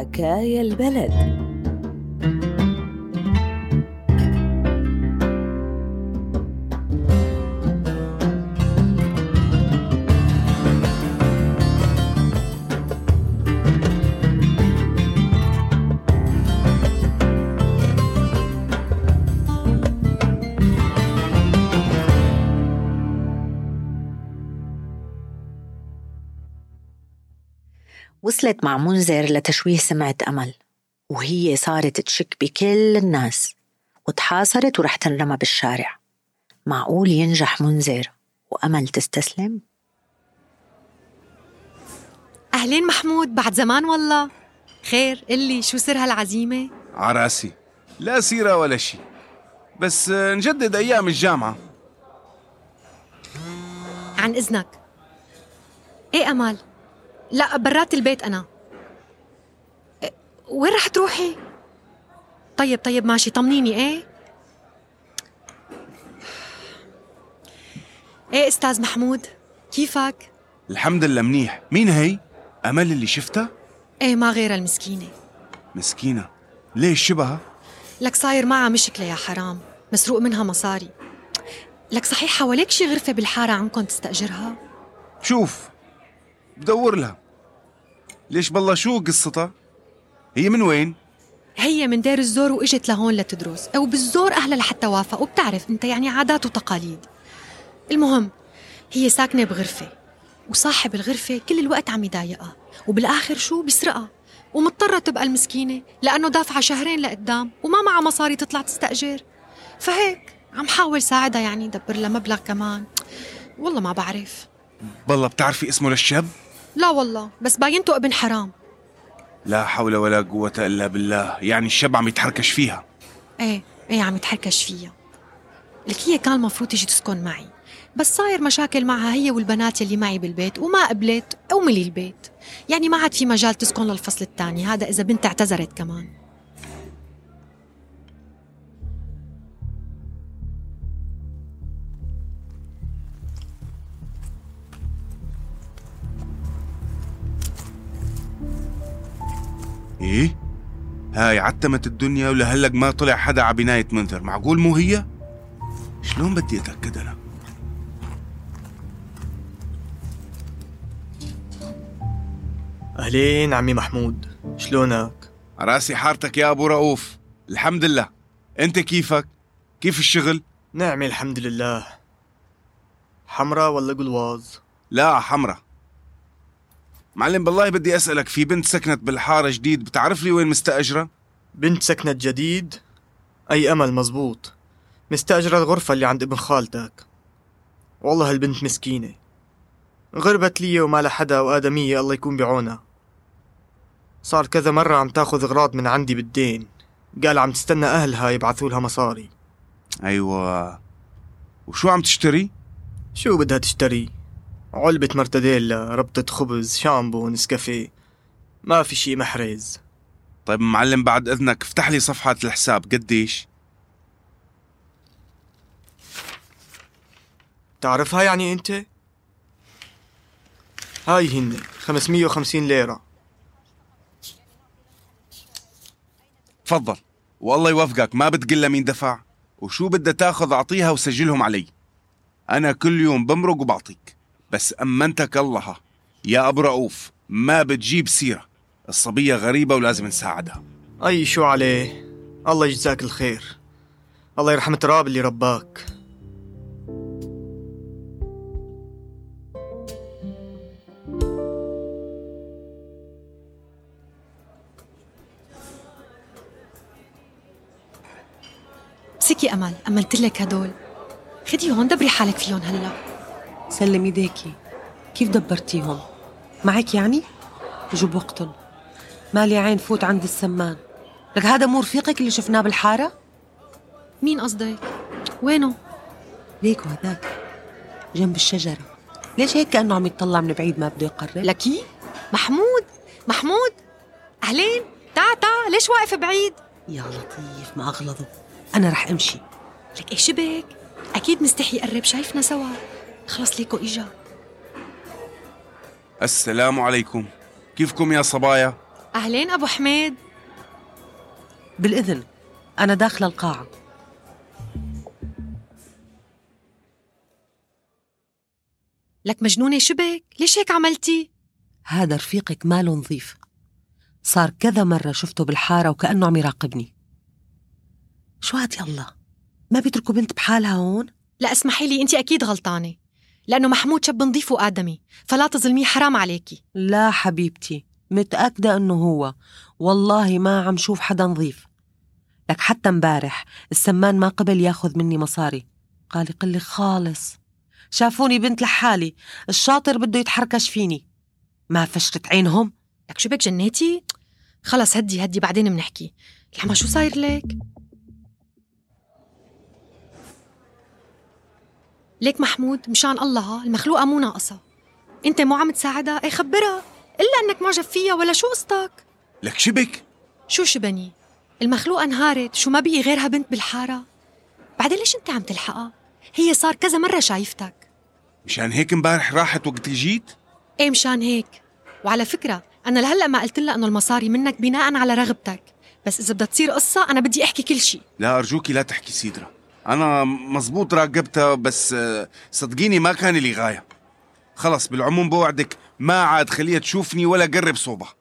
حكايا البلد. وصلت مع منذر لتشويه سمعة أمل، وهي صارت تشك بكل الناس وتحاصرت ورح تنرمى بالشارع. معقول ينجح منذر وأمل تستسلم؟ أهلين محمود، بعد زمان والله. خير، قلي شو سر هالعزيمة؟ عراسي لا سيرة ولا شي، بس نجدد أيام الجامعة. عن إذنك. إيه أمل؟ لا، برات البيت أنا. وين رح تروحي؟ طيب ماشي، طمنيني. ايه أستاذ محمود، كيفك؟ الحمد لله منيح. مين هي؟ أمل اللي شفتها؟ ايه، ما غير المسكينة. مسكينة؟ ليش شبهها؟ لك صاير معها مشكلة يا حرام، مسروق منها مصاري. لك صحيح حواليك شي غرفة بالحارة عنكم تستأجرها؟ شوف بدور لها. ليش بالله شو قصتها؟ هي من وين؟ هي من دير الزور وإجت لهون لتدرس، أو بالزور أهلها لحتى وافقوا، وبتعرف أنت يعني عادات وتقاليد. المهم هي ساكنة بغرفة، وصاحب الغرفة كل الوقت عم يضايقها، وبالآخر شو بيسرقها، ومضطرة تبقى المسكينة لأنه دافعة شهرين لقدام وما معها مصاري تطلع تستأجر. فهيك عم حاول ساعدها، يعني دبر لها مبلغ كمان. والله ما بعرف. بالله بتعرفي اسمه للشاب؟ لا والله، بس باينته ابن حرام. لا حول ولا قوة إلا بالله. يعني الشاب عم يتحركش فيها؟ ايه عم يتحركش فيها. لك هي كان المفروض تيجي تسكن معي، بس صاير مشاكل معها هي والبنات اللي معي بالبيت، وما قبلت أو ملي البيت. يعني ما عاد في مجال تسكن للفصل الثاني، هذا إذا بنت اعتذرت كمان. إيه؟ هاي عتمت الدنيا ولهلق ما طلع حدا على بناية منذر. معقول مو هي؟ شلون بدي أتأكد أنا؟ أهلين عمي محمود، شلونك؟ راسي حارتك يا أبو رؤوف. الحمد لله. أنت كيفك؟ كيف الشغل؟ نعمة الحمد لله. حمرة ولا قلواز؟ لا حمرة. معلم بالله بدي أسألك، في بنت سكنت بالحارة جديد، بتعرف لي وين مستأجرة؟ بنت سكنت جديد؟ أي أمل، مزبوط. مستأجرة الغرفة اللي عند ابن خالتك. والله هالبنت مسكينة، غربت لي وما لحدا، وآدمية الله يكون بعونها. صار كذا مرة عم تاخذ أغراض من عندي بالدين، قال عم تستنى أهلها يبعثوا لها مصاري. أيوة. وشو عم تشتري؟ شو بدها تشتري؟ علبة مرتديلا، ربطة خبز، شامبو، نسكافيه، ما في شي محرز. طيب معلم بعد إذنك افتح لي صفحة الحساب. قديش؟ تعرفها يعني أنت؟ هاي هن 550 ليرة. تفضل والله يوفقك. ما بتقلها مين دفع، وشو بدها تاخذ أعطيها وسجلهم علي. أنا كل يوم بمرق وبعطيك، بس أمنتك الله يا أبو رؤوف ما بتجيب سيرة. الصبية غريبة ولازم نساعدها. أي شو عليه، الله يجزاك الخير، الله يرحم تراب اللي رباك. امسكي أمل، أملتلك هدول، خديهم دبري حالك فيهم هلا. سلم ايديكي. كيف دبرتيهم؟ معك يعني؟ يجوا وقتهم. مالي عين فوت عند السمان. لك هذا مو رفيقك اللي شفناه بالحارة؟ مين قصدك؟ وينه؟ ليكو هذاك جنب الشجرة. ليش هيك كأنه عم يطلع من بعيد ما بده يقرب؟ لكي؟ محمود أهلين، تعا ليش واقف بعيد؟ يا لطيف ما أغلظه. أنا رح أمشي. لك إيش بك؟ أكيد مستحي يقرب، شايفنا سوا. خلص ليكو إجا. السلام عليكم. كيفكم يا صبايا؟ أهلين أبو حميد. بالإذن، أنا داخلة القاعة. لك مجنونة شبك؟ ليش هيك عملتي؟ هذا رفيقك ماله نظيف، صار كذا مرة شفته بالحارة وكأنه عم يراقبني. شو هاد يلا؟ ما بيتركوا بنت بحالها هون؟ لا اسمحي لي، أنت أكيد غلطانة، لأنه محمود شاب نظيف وآدمي، فلا تظلميه، حرام عليكي. لا حبيبتي، متأكدة أنه هو، والله ما عم شوف حدا نظيف. لك حتى مبارح السمان ما قبل ياخذ مني مصاري، قال يقلي خالص. شافوني بنت لحالي، الشاطر بده يتحركش فيني، ما فشرت عينهم. لك شو بك جنيتي؟ خلص هدي بعدين بنحكي. لحما شو صاير لك؟ ليك محمود مشان الله المخلوقة مو ناقصة، انت مو عم تساعدها؟ اي خبرها، إلا انك معجب فيها ولا شو قصتك؟ لك شبك؟ شو شبني؟ المخلوقة انهارت، شو ما بقي غيرها بنت بالحارة؟ بعدين ليش انت عم تلحقها؟ هي صار كذا مرة شايفتك. مشان هيك امبارح راحت وقت جيت؟ ايه مشان هيك. وعلى فكرة أنا لهلأ ما قلت لها أنه المصاري منك بناء على رغبتك، بس إذا بدها تصير قصة أنا بدي أحكي كل شيء. لا أرجوكي لا تحكي سيدرا، أنا مزبوط راقبتها، بس صدقيني ما كان لي غاية. خلص بالعموم بوعدك ما عاد خليها تشوفني ولا قرب صوبها.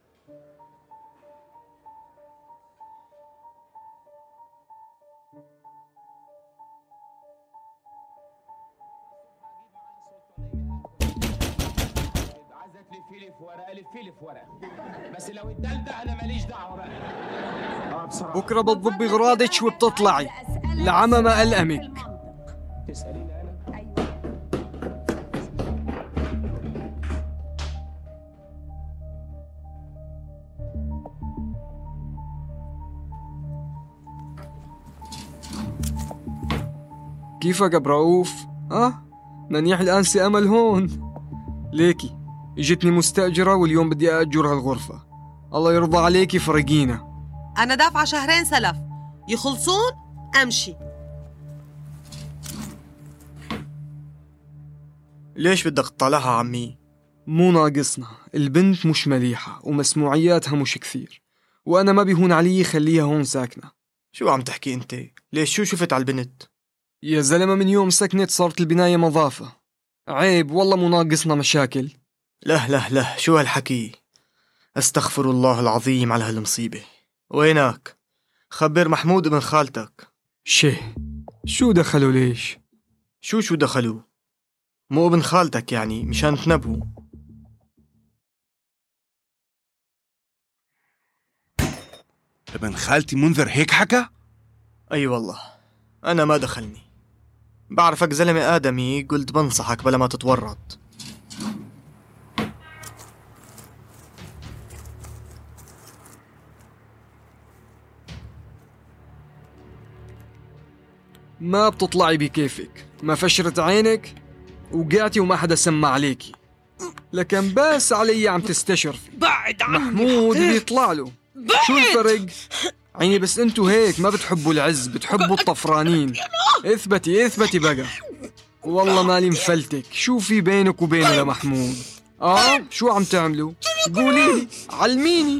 بس لو الدلدة أنا ماليش دعوة بقى. بكرة بتضبي غراضك وبتطلعي لعمى ما ألأمك. تسأليني أنا؟ كيفك أبو رؤوف؟ منيح الآنسة أمل هون. ليكي اجتني مستأجرة واليوم بدي أأجر هالغرفة، الله يرضى عليكي فرقينا. أنا دافعة 2 شهر سلف، يخلصون أمشي. ليش بدك تطلعها عمي؟ مو ناقصنا، البنت مش مليحة ومسموعياتها مش كثير، وأنا ما بيهون علي خليها هون ساكنة. شو عم تحكي أنت؟ ليش شو شفت على البنت؟ يا زلمة من يوم سكنت صارت البناية مضافة، عيب والله مو ناقصنا مشاكل. لا شو هالحكي؟ استغفر الله العظيم على هالمصيبة. وينك؟ خبر محمود ابن خالتك. شو دخلوا ليش؟ شو دخلوا؟ مو ابن خالتك يعني مشان تنبهوا. ابن خالتي منذر هيك حكى؟ أي والله أنا ما دخلني، بعرفك زلمة آدمي، قلت بنصحك بلا ما تتورط. ما بتطلعي بكيفك، ما فشرت عينك وقعتي وما حدا سمع عليكي، لكن بس علي عم تستشرفي. بعد عني محمود بيطلع له. شو الفرق؟ عيني بس انتو هيك ما بتحبوا العز، بتحبوا الطفرانين. اثبتي بقى. والله مالي مفلتك، شو في بينك وبينه لمحمود؟ شو عم تعملوا؟ قوليلي، علميني.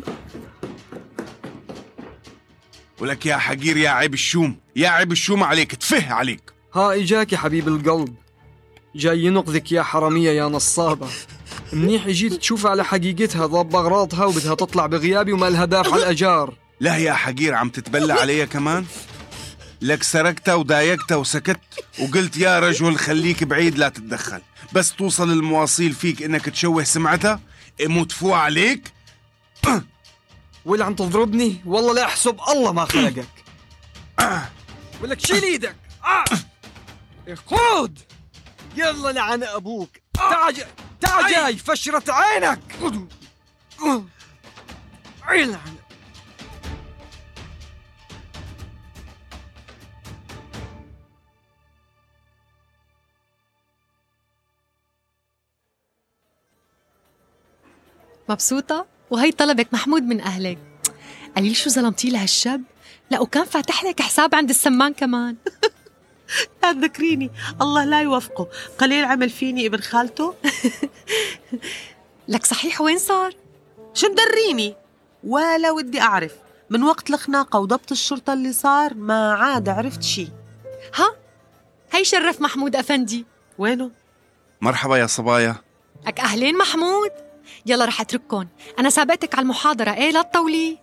ولك يا حقير يا عيب الشوم عليك، تفه عليك. إجاك يا حبيب القلب، جاي ينقذك يا حرامية يا نصابة. منيح اجيت تشوف على حقيقتها، ضب أغراضها وبدها تطلع بغيابي وما لها دافع الأجار. لا يا حقير عم تتبلى عليا كمان؟ لك سرقتها وضايقتها وسكت وقلت يا رجل خليك بعيد لا تتدخل، بس توصل المواصيل فيك انك تشوه سمعتها اموت فوق عليك. ولا عم تضربني؟ والله لا احسب الله ما خلقك. ولك شيل ايدك. خود يلا لعن ابوك. تعال جاي فشرت عينك. عيلعن. مبسوطة؟ وهي طلبك محمود من أهلك. قليل شو ظلمتي لهالشاب؟ لا وكان فاتح لك حساب عند السمان كمان. لا تذكريني، الله لا يوفقه، قليل عمل فيني ابن خالته. لك صحيح وين صار؟ شو مدريني؟ ولا ودي أعرف. من وقت الخناقة وضبط الشرطة اللي صار ما عاد عرفت شي. ها؟ هي شرف محمود أفندي. وينه؟ مرحبا يا صبايا. لك أهلين محمود. يلا رح أترككن، أنا سابقتك على المحاضرة. إيه لا تطولي.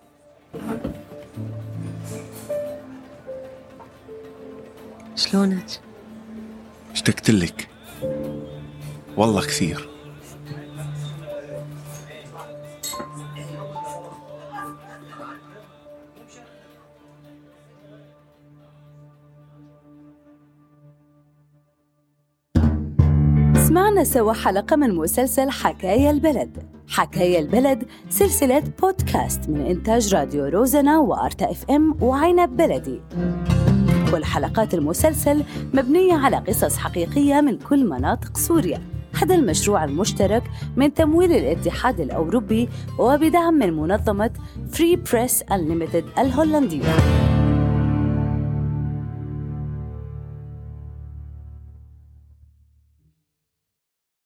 شلونك؟ اشتقت لك والله كثير. سمعنا سوا حلقة من مسلسل حكاية البلد. حكاية البلد سلسلة بودكاست من إنتاج راديو روزنا وأرتا FM وعنب بلدي. كل حلقات المسلسل مبنية على قصص حقيقية من كل مناطق سوريا. هذا المشروع المشترك من تمويل الاتحاد الأوروبي وبدعم من منظمة Free Press Unlimited الهولندية.